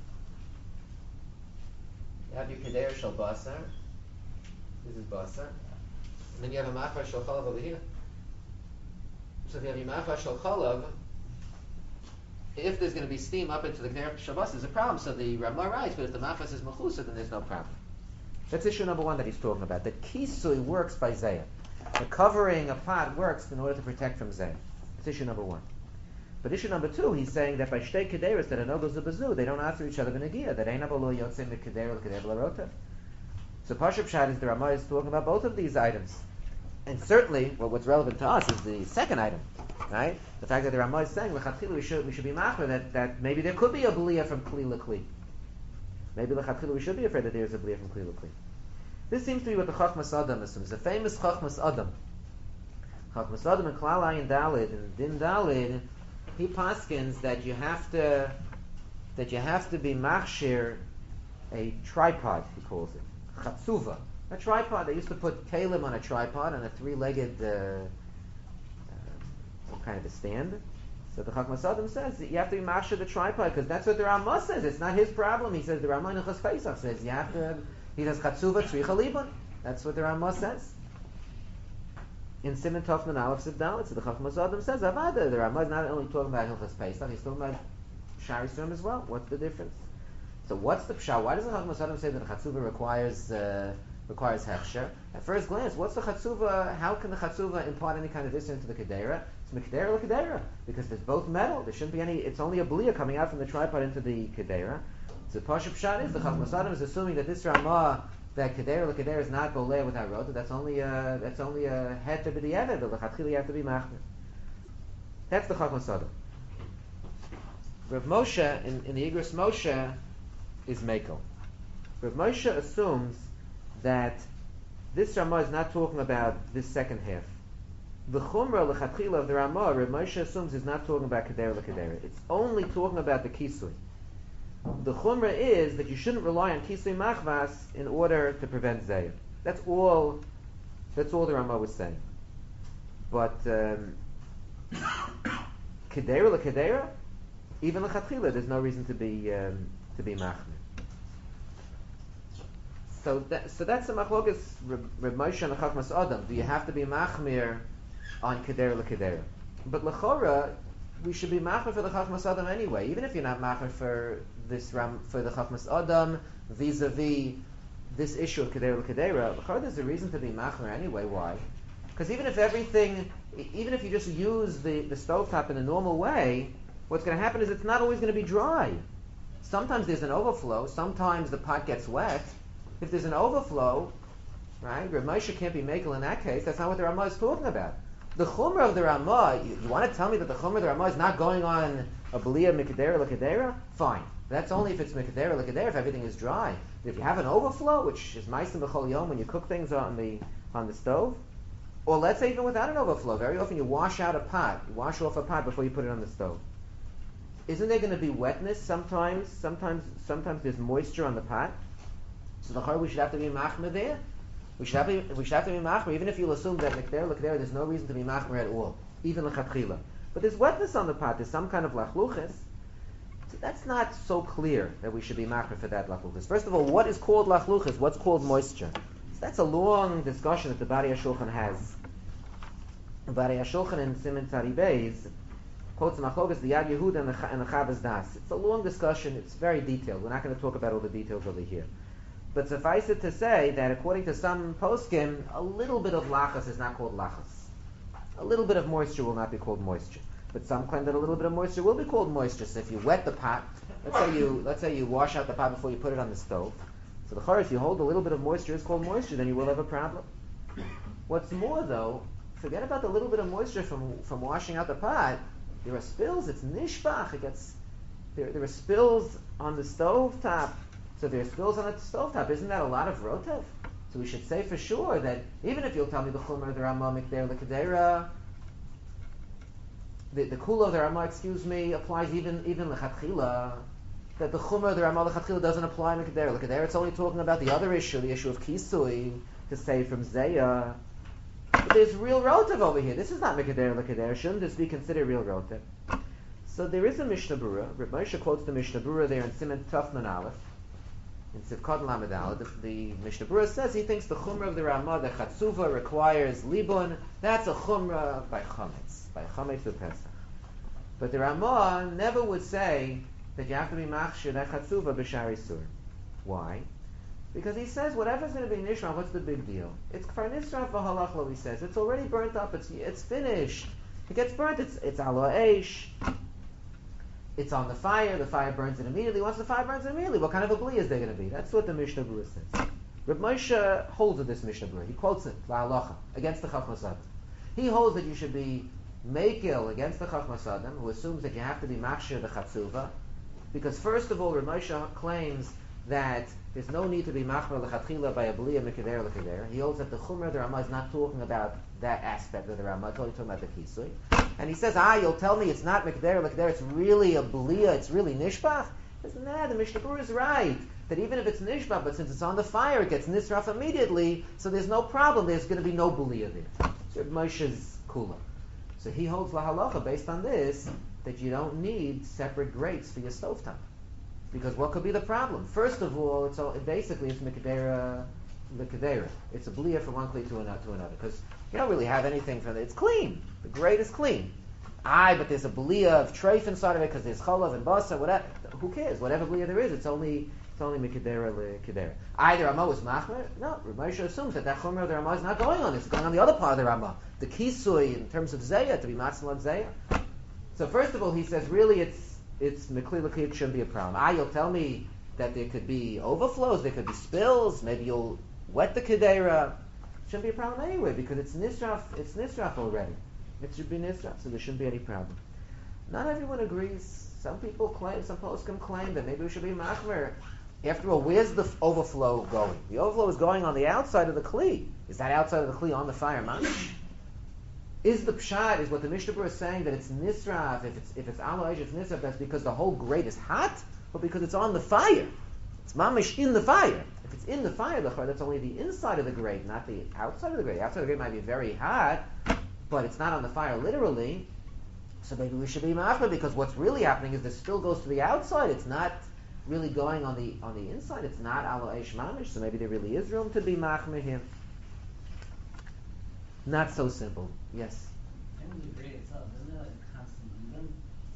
you have your kedera shel basar, this is basar, and then you have a machvah shel chalav over here. So if you have your machvah shel chalav, if there's going to be steam up into the kedera shel basar, there's a problem. So the Ramah writes, but if the machvah is mechusa, then there's no problem. That's issue number one that he's talking about. That kisui works by zayah. The covering a pot works in order to protect from zayah. That's issue number one. But issue number two, he's saying that by shtei kederas that are no zubazu, they don't answer each other b'negia. That ain't abalo yotzei mikeder l'keder b'larota. So Pashup Pshat is the Ramah is talking about both of these items, and certainly, well, what's relevant to us is the second item, right? The fact that the Ramah is saying l'chatchila we should we should be machmer that that maybe there could be a b'liya from kli l'kli. Maybe l'chatchila we should be afraid that there is a b'liya from kli l'kli. This seems to be what the Chachmas Adam assumes. The famous Chachmas Adam. Chachmas Adam in Klal Ayin Dalid and Din Dalid, he paskins that you have to that you have to be machshir a tripod. He calls it chatzuva, a tripod. They used to put kalim on a tripod on a three-legged uh, uh, some kind of a stand. So the Chachmas Adam says that you have to be machshir the tripod because that's what the Ramah says. It's not his problem. He says the Ramah in Chas Pesach says you have to. He says chatzuva tzricha libun. That's what the Ramah says. in Siman Tov Nun Aleph Siv Dalet, so the Chachmas Adam says, Avada, the Ramah is not only talking about Hilchas Pesach, he's talking about Shari Surim as well. What's the difference? So what's the pshat? Why does the Chachmas Adam say that the Chatzuva requires uh, requires Hechsher? At first glance, what's the Chatzuva? How can the Chatzuva impart any kind of issue into the Kedera? It's Mekdera L'Kedera, because there's both metal. There shouldn't be any. It's only a Blia coming out from the tripod into the Kedera. So the Pashup Pshat is the Chachmas Adam is assuming that this Ramah, that Kedera L'Kedera is not Boleh without Rota. That's only a that's only a Het to be the Eved. The L'Chatchila you have to be Machmer. That's the Chachmas Adam. Rav Moshe in, in the Igros Moshe is Mekel. Rav Moshe assumes that this Ramah is not talking about this second half. The Chumrah L'Chatchila of the Ramah, Rav Moshe assumes is not talking about Kedera L'Kedera. It's only talking about the Kisui. The Chumrah is that you shouldn't rely on Kisui Machvas in order to prevent Zayah. That's all. That's all the Ramah was saying. But um, Kedera L'Kedera, even L'Chatchila, there's no reason to be um, to be Machmir. So that, so that's the Machlokas Reb Moshe and Chachmas Adam. Do you have to be Machmir on Kedera L'Kedera? But L'Chora, we should be Machmir for the Chachmas Adam anyway, even if you're not Machmir for this Ram, for the Chachmas Adam vis-a-vis this issue of Kedera L'Kedera. L'Chora, there's a reason to be Machmir anyway. Why? Because even if everything, even if you just use the, the stovetop in a normal way, what's going to happen is it's not always going to be dry. Sometimes there's an overflow. Sometimes the pot gets wet. If there's an overflow, right, Rav Moshe can't be makel in that case. That's not what the Ramah is talking about. The Chumrah of the Ramah, you, you want to tell me that the Chumrah of the Ramah is not going on a B'liya Mikadera L'Kedera? Fine. That's only if it's Mikadera L'Kedera, if everything is dry. If you have an overflow, which is Ma'asim B'chol Yom, when you cook things on the on the stove, or let's say even without an overflow, very often you wash out a pot, you wash off a pot before you put it on the stove. Isn't there going to be wetness sometimes? Sometimes sometimes there's moisture on the pot. So the we should have to be machmer there. We should have to be, we should have to be machmer, even if you'll assume that l'kder l'kder there's no reason to be machmer at all, even l'chatchila. But there's wetness on the pot. There's some kind of lachluchis. So that's not so clear that we should be machmer for that lachluchis. First of all, what is called lachluchis? What's called moisture? So that's a long discussion that the Bari HaShulchan has. The Bari HaShulchan in Siman Tzadi Beis quotes machlokas the Yad Yehuda and the, and the Chavas Das. It's a long discussion. It's very detailed. We're not going to talk about all the details over here. But suffice it to say that according to some poskim, a little bit of lachas is not called lachas. A little bit of moisture will not be called moisture. But some claim that a little bit of moisture will be called moisture. So if you wet the pot, let's say you let's say you wash out the pot before you put it on the stove. So the chorus, if you hold a little bit of moisture is called moisture, then you will have a problem. What's more though, forget about the little bit of moisture from from washing out the pot. There are spills. It's nishbach. It gets there. There are spills on the stove top. So if there are spills on the stovetop, isn't that a lot of rotev? So we should say for sure that even if you'll tell me the chumrah, the Ramah, mikder, l'kedera, the the kula of the Ramah, excuse me, applies even even lechatchila. That the chumrah, the Ramah, lechatchila doesn't apply mikder, l'kedera. It's only talking about the other issue, the issue of kisui, to save from zeya. But there's real rotev over here. This is not mikder, l'kedera. Shouldn't this be considered real rotev? So there is a Mishnah Berurah. Reb Moshe quotes the Mishnah Berurah there in Siman Tov Nun Aleph. In Sivkot Lamed Aleph, the, the Mishnah Berurah says he thinks the chumrah of the Ramah, the Chatzuva, requires libun. That's a chumrah by chametz, by chametz of Pesach. But the Ramah never would say that you have to be machshir that Chatzuva b'shari sur. Why? Because he says whatever's going to be nishra, what's the big deal? It's kfar nisraf v'halachlo. He says it's already burnt up. It's it's finished. It gets burnt. It's it's alo eish. It's on the fire, the fire burns it immediately. Once the fire burns it immediately, what kind of a bli is there going to be? That's what the Mishnah Berurah says. Reb Moshe holds with this Mishnah Berurah. He quotes it, la'alacha, against the Chachmas Adam. He holds that you should be makil against the Chachmas Adam, who assumes that you have to be machshir the Chatzuva, because first of all, Reb Moshe claims that there's no need to be machmer lechatchila by a bli mikeder lekeder. He holds that the chumrah of the Ramah is not talking about that aspect of the Ramah, it's only talking about the kisui. And he says, ah, you'll tell me it's not mikder lekder, it's really a blia, it's really nishbach? He says, nah, the Mishnah Berurah is right, that even if it's nishbach, but since it's on the fire, it gets nisraf immediately, so there's no problem, there's going to be no blia there. So Moshe's kula. So he holds la halacha based on this, that you don't need separate grates for your stovetop. Because what could be the problem? First of all, it's all, basically it's mikdera, the kedera. It's a blia from one kli to another to another because you don't really have anything from it. It's clean. The grate is clean. Aye, but there's a blia of treif inside of it because there's cholav and basa. Whatever. Who cares? Whatever blia there is, it's only it's only mikedera lekedera. Either Ramah was machmer. No, Rav Moshe assumes that that chomer of the Ramah is not going on this. It's going on the other part of the Ramah. The kisui in terms of zayah to be matzal on zayah. So first of all, he says really it's it's mikli lekli. It shouldn't be a problem. Ah, you'll tell me that there could be overflows, there could be spills. Maybe you'll wet the kedera. Shouldn't be a problem anyway because it's nisraf. It's nisraf already. It should be nisraf, so there shouldn't be any problem. Not everyone agrees. Some people claim, some poskim claim that maybe we should be machmer. After all, where's the f- overflow going? The overflow is going on the outside of the kli. Is that outside of the kli on the fire mamish? Is the pshat, is what the Mishnah Berurah is saying that it's nisraf, if it's if it's alo eish, it's nisraf, that's because the whole grate is hot, or because it's on the fire? It's mamish in the fire. If it's in the fire, that's only the inside of the grate, not the outside of the grate. The outside of the grate might be very hot, but it's not on the fire literally. So maybe we should be machmer because what's really happening is the spill goes to the outside. It's not really going on the on the inside. It's not alo eish mamish. So maybe there really is room to be machmer here. Not so simple. Yes. And the grade itself, isn't it like a constant even?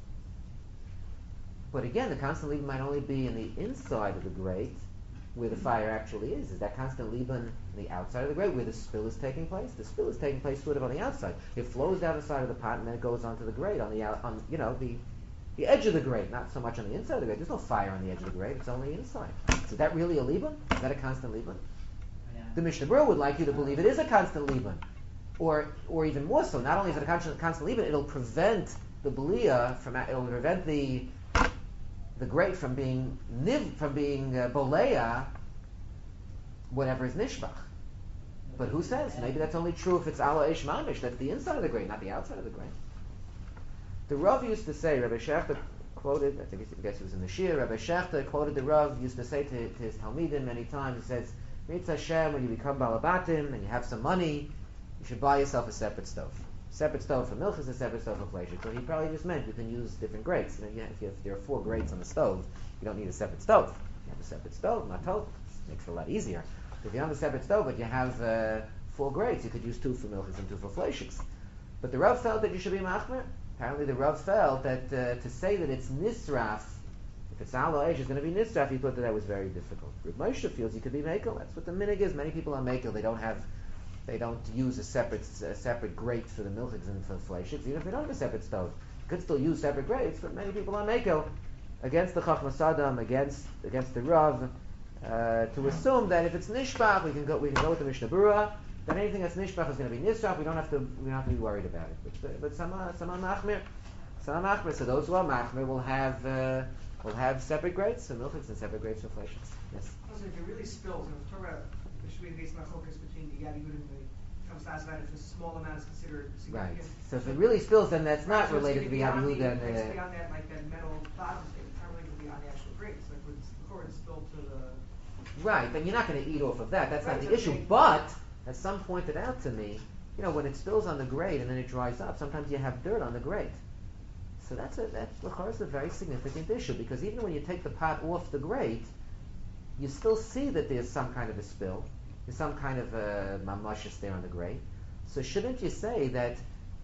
But again, the constant Liban might only be in the inside of the grate, where the fire actually is. Is that constant Liban on the outside of the grate, where the spill is taking place? The spill is taking place sort of on the outside. It flows down the side of the pot and then it goes onto the grate on the out, on you know the the edge of the grate, not so much on the inside of the grate. There's no fire on the edge of the grate. It's only inside. So is that really a Liban? Is that a constant Liban? Yeah. The Mishnah Berurah would like you to believe it is a constant Liban. Or, or even more so, not only is it a constant, constant Liban, it'll prevent the belia from, it'll prevent the the grate from being niv, from being uh, bolea, whatever is nishbach. But who says? Maybe that's only true if it's ala ish mamish. That's the inside of the grate, not the outside of the grate. The Rav used to say, Rabbi Shechter quoted, I think I guess it was in the Shir, Rabbi Shechter quoted the Rav used to say to, to his Talmidim many times. He says, Mitz Hashem, when you become balabatim and you have some money, you should buy yourself a separate stove. Separate stove for milk is a separate stove for fleishik. So he probably just meant you can use different grates. You know, if, you have, if there are four grates on the stove, you don't need a separate stove. You have a separate stove, not total. It makes it a lot easier. If you don't have a separate stove, but you have uh, four grates, you could use two for milk and two for fleishiks. But the Rav felt that you should be machmer. Apparently the Rav felt that uh, to say that it's nisraf, if it's alo eish, it's going to be nisraf, he thought that that was very difficult. Rav Moshe feels you could be mekel. That's what the minig is. Many people are mekel. They don't have They don't use a separate a separate grate for the milchiks and for the fleishiks. Even if they don't have a separate stove, you could still use separate grates. But many people are mekel against the Chachmas Adam, against against the Rav, uh, to assume that if it's nishbach, we can go we can go with the Mishnah Berurah. That anything that's nishbach is going to be nisraf. We don't have to we don't have to be worried about it. But but some are, some are machmir, some are machmir. So those who are machmir will have uh, will have separate grates for milchiks and separate grates for fleishiks. Yes. Also, if it really spills, and we're talking about there should be based on focus between the Yad Yud and the Kamstas about if a small amount is considered Right. significant. So if it really spills, then that's not So it's related to the gonna Yad be Yud on the- and. It's Uh, beyond that, like that metal plasma thing. It's not really going to be on the actual grates. Like when it's, before it's spilled to the. Right, then you're not going to eat off of that. That's Right, not the that's issue. okay. But, as some pointed out to me, you know, when it spills on the grate and then it dries up, sometimes you have dirt on the grate. So that's a that's of course a very significant issue because even when you take the pot off the grate, you still see that there's some kind of a spill, there's some kind of a mamashis there on the grate. So shouldn't you say that?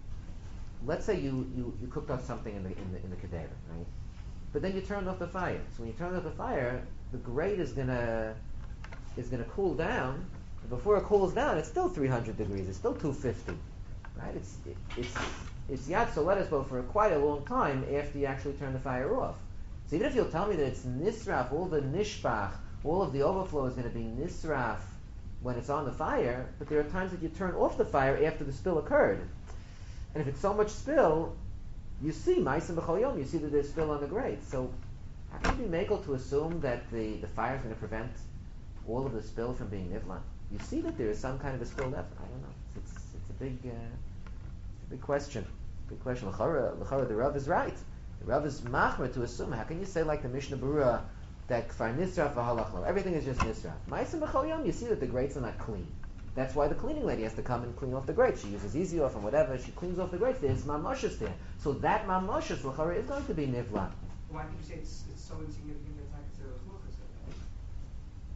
Let's say you, you, you cooked up something in the in the in the kedera, right? But then you turned off the fire. So when you turn off the fire, the grate is gonna is gonna cool down. And before it cools down, it's still three hundred degrees. It's still two fifty, right? It's it, it's it's yad so let us go for quite a long time after you actually turn the fire off. So even if you'll tell me that it's nisraf, all the nishbach, all of the overflow is going to be nisraf when it's on the fire, but there are times that you turn off the fire after the spill occurred. And if it's so much spill, you see ma'asim b'chol yom, you see that there's spill on the grate. So how can you be makel to assume that the, the fire is going to prevent all of the spill from being nivlan? You see that there is some kind of a spill left. I don't know. It's it's, it's a big uh, it's a big question. Big question. L'chara, l'chara, the Rav is right. The Rav is machmer to assume. How can you say like the Mishnah Berurah that kfar nisraf v'halachlo, everything is just nisraf? Ma'asim b'chol yom, you see that the grates are not clean. That's why the cleaning lady has to come and clean off the grates. She uses easy off and whatever. She cleans off the grates. There's mamashis there. So that mamashis l'chara is going to be nivlan. Why did you say it's, it's so insignificant that it's not considered as muchas?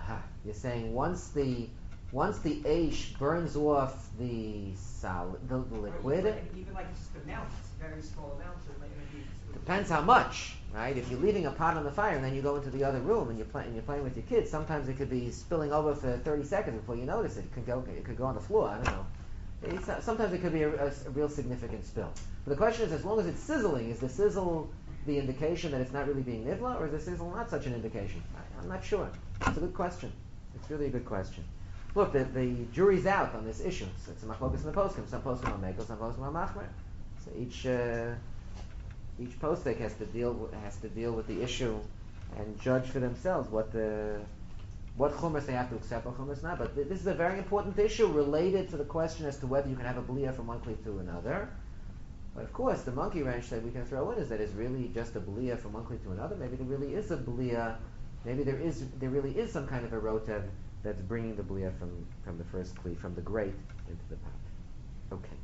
Aha. You're saying once the once the aish burns off the solid, the, the Or liquid, even like- Even like just amounts, very small amounts, it might it might be. depends how much, right? If you're leaving a pot on the fire and then you go into the other room and you're playing, and you're playing with your kids, sometimes it could be spilling over for thirty seconds before you notice it. It could go, it could go on the floor. I don't know. It's not, sometimes it could be a, a, a real significant spill. But the question is, as long as it's sizzling, is the sizzle the indication that it's not really being nivla, or is the sizzle not such an indication? I, I'm not sure. It's a good question. It's really a good question. Look, the, the jury's out on this issue. So it's a machlokas in the poskim. Some poskim are mekel, some poskim are machmer. So each uh, each postik has to deal with, has to deal with the issue and judge for themselves what the what chumash they have to accept, what chumash not. But th- this is a very important issue related to the question as to whether you can have a blia from one kli to another. But of course, the monkey wrench that we can throw in is that it's really just a blia from one kli to another. Maybe there really is a blia. Maybe there is there really is some kind of a rotev that's bringing the blia from from the first kli, from the grate into the pot. Okay.